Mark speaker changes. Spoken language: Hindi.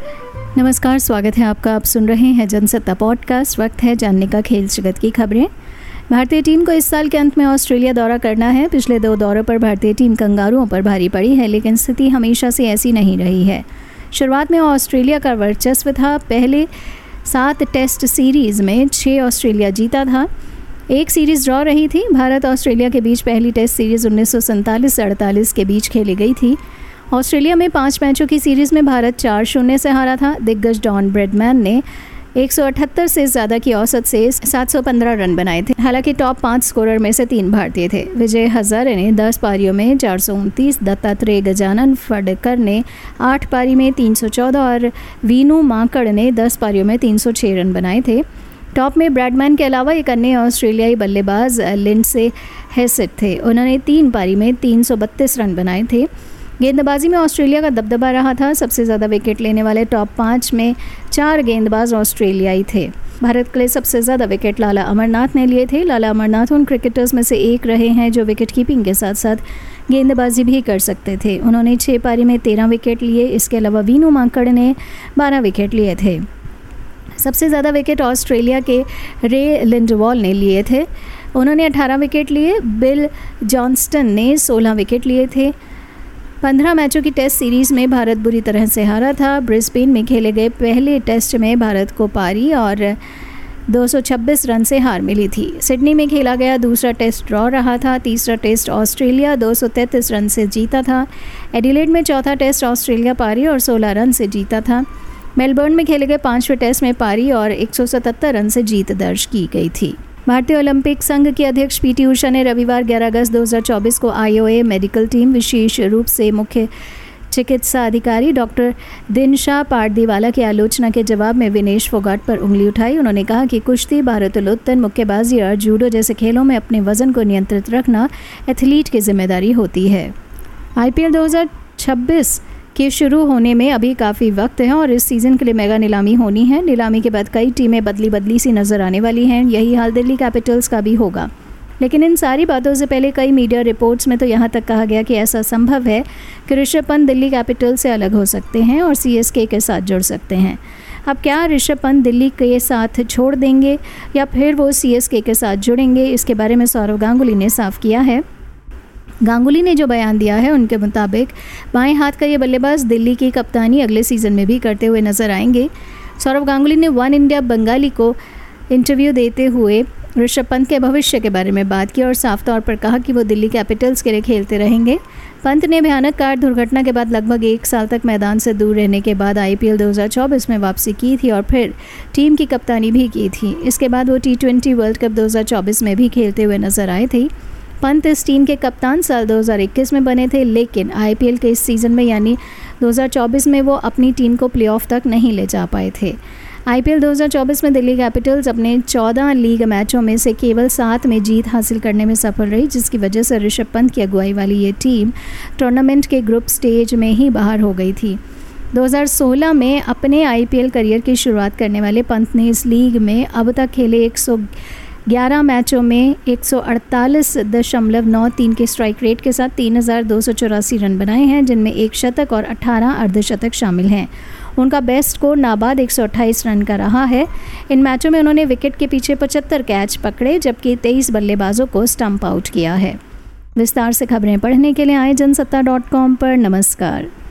Speaker 1: नमस्कार, स्वागत है आपका। आप सुन रहे हैं जनसत्ता पॉडकास्ट। वक्त है जानने का खेल जगत की खबरें। भारतीय टीम को इस साल के अंत में ऑस्ट्रेलिया दौरा करना है। पिछले 2 दौरों पर भारतीय टीम कंगारुओं पर भारी पड़ी है, लेकिन स्थिति हमेशा से ऐसी नहीं रही है। शुरुआत में ऑस्ट्रेलिया का वर्चस्व था। पहले 7 टेस्ट सीरीज़ में 6 ऑस्ट्रेलिया जीता था। 1 सीरीज़ ड्रॉ रही थी। भारत ऑस्ट्रेलिया के बीच पहली टेस्ट सीरीज़ 1947 से 48 के बीच खेली गई थी। ऑस्ट्रेलिया में 5 मैचों की सीरीज़ में भारत 4-0 से हारा था। दिग्गज डॉन ब्रैडमैन ने 178 से ज़्यादा की औसत से 715 रन बनाए थे। हालांकि टॉप 5 स्कोरर में से 3 भारतीय थे। विजय हजारे ने 10 पारियों में 429, दत्तात्रेय गजानन फडकर ने 8 पारी में 314 और वीनू माकड़ ने 10 पारियों में 306 रन बनाए थे। टॉप में ब्रैडमैन के अलावा एक अन्य ऑस्ट्रेलियाई बल्लेबाज लिंडसे हेसेट थे। उन्होंने 3 पारी में 332 रन बनाए थे। गेंदबाजी में ऑस्ट्रेलिया का दबदबा रहा था। सबसे ज़्यादा विकेट लेने वाले टॉप 5 में 4 गेंदबाज ऑस्ट्रेलियाई थे। भारत के लिए सबसे ज़्यादा विकेट लाला अमरनाथ ने लिए थे। लाला अमरनाथ उन क्रिकेटर्स में से एक रहे हैं जो विकेट कीपिंग के साथ साथ गेंदबाजी भी कर सकते थे। उन्होंने 6 पारी में 13 विकेट लिए। इसके अलावा वीनू माकड़ ने 12 विकेट लिए थे। सबसे ज़्यादा विकेट ऑस्ट्रेलिया के रे लिंडवॉल ने लिए थे। उन्होंने 18 विकेट लिए। बिल जॉन्स्टन ने 16 विकेट लिए थे। 15 मैचों की टेस्ट सीरीज़ में भारत बुरी तरह से हारा था। ब्रिस्बेन में खेले गए पहले टेस्ट में भारत को पारी और 226 रन से हार मिली थी। सिडनी में खेला गया दूसरा टेस्ट ड्रॉ रहा था। तीसरा टेस्ट ऑस्ट्रेलिया 233 रन से जीता था। एडिलेड में चौथा टेस्ट ऑस्ट्रेलिया पारी और 16 रन से जीता था। मेलबर्न में खेले गए 5वें टेस्ट में पारी और 177 रन से जीत दर्ज की गई थी। भारतीय ओलंपिक संघ की अध्यक्ष पीटी उषा ने रविवार 11 अगस्त 2024 को आईओए मेडिकल टीम, विशेष रूप से मुख्य चिकित्सा अधिकारी डॉक्टर दिनशा पारदीवाला की आलोचना के जवाब में विनेश फोगाट पर उंगली उठाई। उन्होंने कहा कि कुश्ती, भारोत्तोलन, मुक्केबाजी और जूडो जैसे खेलों में अपने वजन को नियंत्रित रखना एथलीट की जिम्मेदारी होती है। आईपीएल 2026 के शुरू होने में अभी काफ़ी वक्त है और इस सीज़न के लिए मेगा नीलामी होनी है। नीलामी के बाद कई टीमें बदली सी नज़र आने वाली हैं। यही हाल दिल्ली कैपिटल्स का भी होगा। लेकिन इन सारी बातों से पहले कई मीडिया रिपोर्ट्स में तो यहाँ तक कहा गया कि ऐसा संभव है कि ऋषभ पंत दिल्ली कैपिटल्स से अलग हो सकते हैं और सीएसके के साथ जुड़ सकते हैं। अब क्या ऋषभ पंत दिल्ली के साथ छोड़ देंगे या फिर वो सीएसके के साथ जुड़ेंगे, इसके बारे में सौरव गांगुली ने साफ किया है। गांगुली ने जो बयान दिया है उनके मुताबिक बाएं हाथ का ये बल्लेबाज दिल्ली की कप्तानी अगले सीज़न में भी करते हुए नजर आएंगे। सौरव गांगुली ने वन इंडिया बंगाली को इंटरव्यू देते हुए ऋषभ पंत के भविष्य के बारे में बात की और साफ तौर पर कहा कि वो दिल्ली कैपिटल्स के लिए खेलते रहेंगे। पंत ने भयानक कार दुर्घटना के बाद लगभग 1 साल तक मैदान से दूर रहने के बाद आईपीएल 2024 में वापसी की थी और फिर टीम की कप्तानी भी की थी। इसके बाद वो T20 वर्ल्ड कप 2024 में भी खेलते हुए नजर आए थे। पंत इस टीम के कप्तान साल 2021 में बने थे, लेकिन आईपीएल के इस सीज़न में यानी 2024 में वो अपनी टीम को प्लेऑफ तक नहीं ले जा पाए थे। आईपीएल 2024 में दिल्ली कैपिटल्स अपने 14 लीग मैचों में से केवल 7 में जीत हासिल करने में सफल रही, जिसकी वजह से ऋषभ पंत की अगुवाई वाली ये टीम टूर्नामेंट के ग्रुप स्टेज में ही बाहर हो गई थी। 2016 में अपने आईपीएल करियर की शुरुआत करने वाले पंत ने इस लीग में अब तक खेले 111 मैचों में 148.93 के स्ट्राइक रेट के साथ 3284 रन बनाए हैं, जिनमें 1 शतक और 18 अर्धशतक शामिल हैं। उनका बेस्ट स्कोर नाबाद 128 रन का रहा है। इन मैचों में उन्होंने विकेट के पीछे 75 कैच पकड़े, जबकि 23 बल्लेबाजों को स्टंप आउट किया है। विस्तार से खबरें पढ़ने के लिए आए जनसत्ता.com पर। नमस्कार।